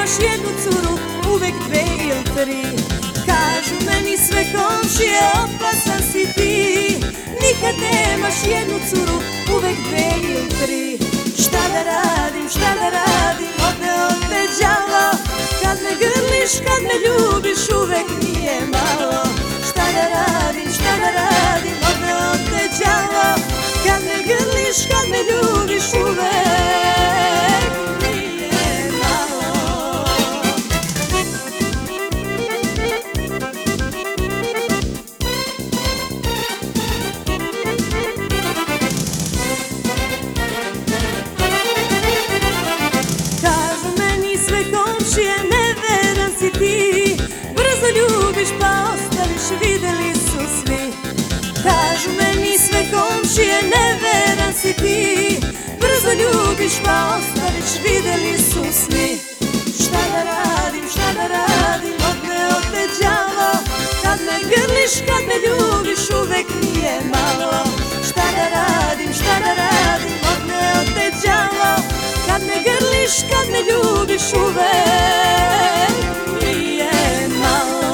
nemaš jednu curu, uvek dve ili tri. Kažu meni sve komšije, opasan si ti. Nikad nemaš jednu curu, uvek dve ili tri. Šta da radim, odneo te đavo. Kad me grliš, kad me ljubiš, uvek nije malo. Šta da radim, odneo te đavo. Kad me grliš, kad me ljubiš, uvek nije malo. Kažu meni sve komšije, neveran si ti. Brzo ljubiš pa ostaviš, videli su svi. Kažu meni sve komšije, neveran si ti. Brzo ljubiš pa ostaviš, videli su svi. Šta da radim, odneo te đavo. Kad me grliš, kad me ljubiš, uvek nije malo. Šta da radim, odneo te đavo. Kad me grliš, kad me ljubiš, uvek nije malo.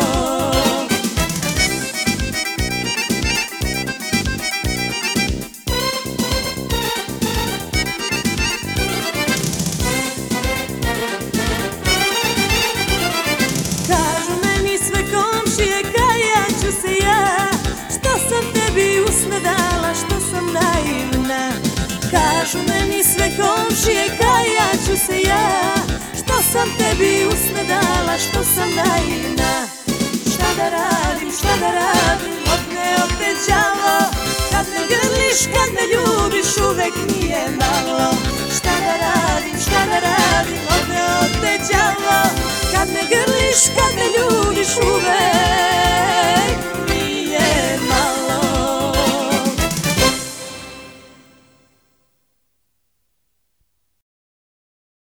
Kažu meni sve komšije, kajat ću se ja. Što sam tebi usne dala, što sam naivna. Kažu meni sve komšije, kajat ću se ja. Što sam tebi usne dala, što sam naivna. Šta da radim, odneo te đavo. Kad me grliš, kad me ljubiš, uvek nije malo. Šta da radim, odneo te đavo. Kad me grliš, kad me ljubiš, uvek